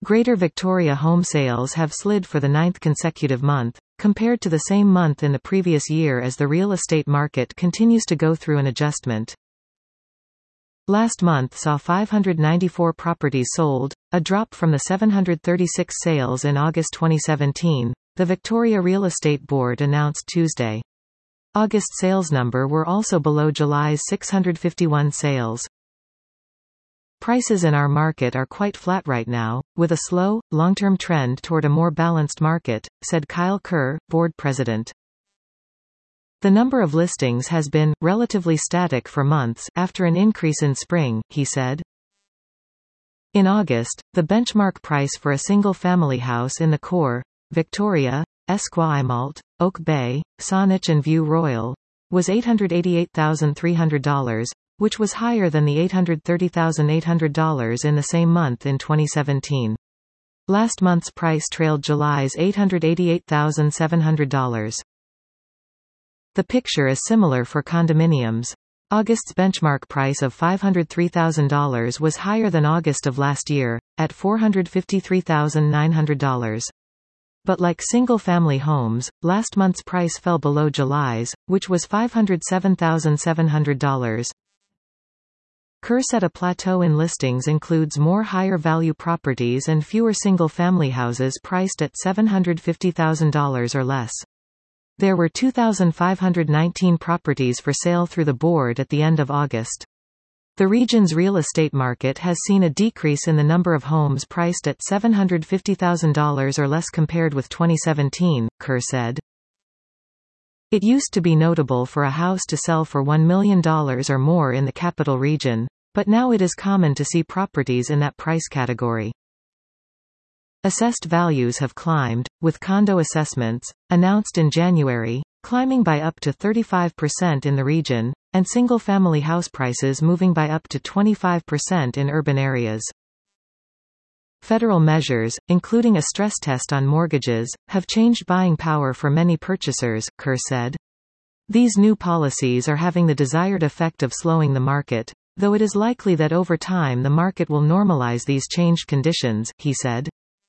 Greater Victoria home sales have slid for the ninth consecutive month, compared to the same month in the previous year as the real estate market continues to go through an adjustment. Last month saw 594 properties sold, a drop from the 736 sales in August 2017, the Victoria Real Estate Board announced Tuesday. August sales number were also below July's 651 sales. Prices in our market are quite flat right now, with a slow, long-term trend toward a more balanced market, said Kyle Kerr, board president. The number of listings has been relatively static for months after an increase in spring, he said. In August, the benchmark price for a single-family house in the core, Victoria, Esquimalt, Oak Bay, Saanich and View Royal, was $888,300, which was higher than the $830,800 in the same month in 2017. Last month's price trailed July's $888,700. The picture is similar for condominiums. August's benchmark price of $503,000 was higher than August of last year, at $453,900. But like single-family homes, last month's price fell below July's, which was $507,700. Kerr said a plateau in listings includes more higher-value properties and fewer single-family houses priced at $750,000 or less. There were 2,519 properties for sale through the board at the end of August. The region's real estate market has seen a decrease in the number of homes priced at $750,000 or less compared with 2017, Kerr said. It used to be notable for a house to sell for $1 million or more in the capital region, but now it is common to see properties in that price category. Assessed values have climbed, with condo assessments, announced in January, climbing by up to 35% in the region, and single-family house prices moving by up to 25% in urban areas. Federal measures, including a stress test on mortgages, have changed buying power for many purchasers, Kerr said. These new policies are having the desired effect of slowing the market, though it is likely that over time the market will normalize these changed conditions, he said.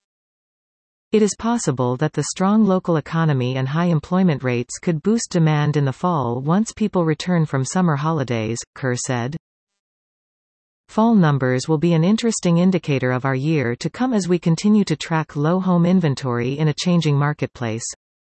It is possible that the strong local economy and high employment rates could boost demand in the fall once people return from summer holidays, Kerr said. Fall numbers will be an interesting indicator of our year to come as we continue to track low home inventory in a changing marketplace.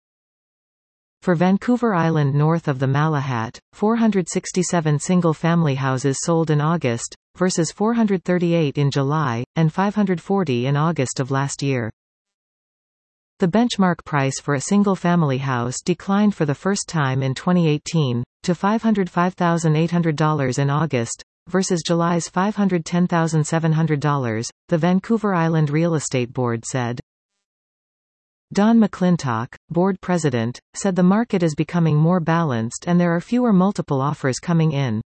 For Vancouver Island north of the Malahat, 467 single-family houses sold in August, versus 438 in July, and 540 in August of last year. The benchmark price for a single-family house declined for the first time in 2018, to $505,800 in August, versus July's $510,700, the Vancouver Island Real Estate Board said. Don McClintock, board president, said the market is becoming more balanced and there are fewer multiple offers coming in,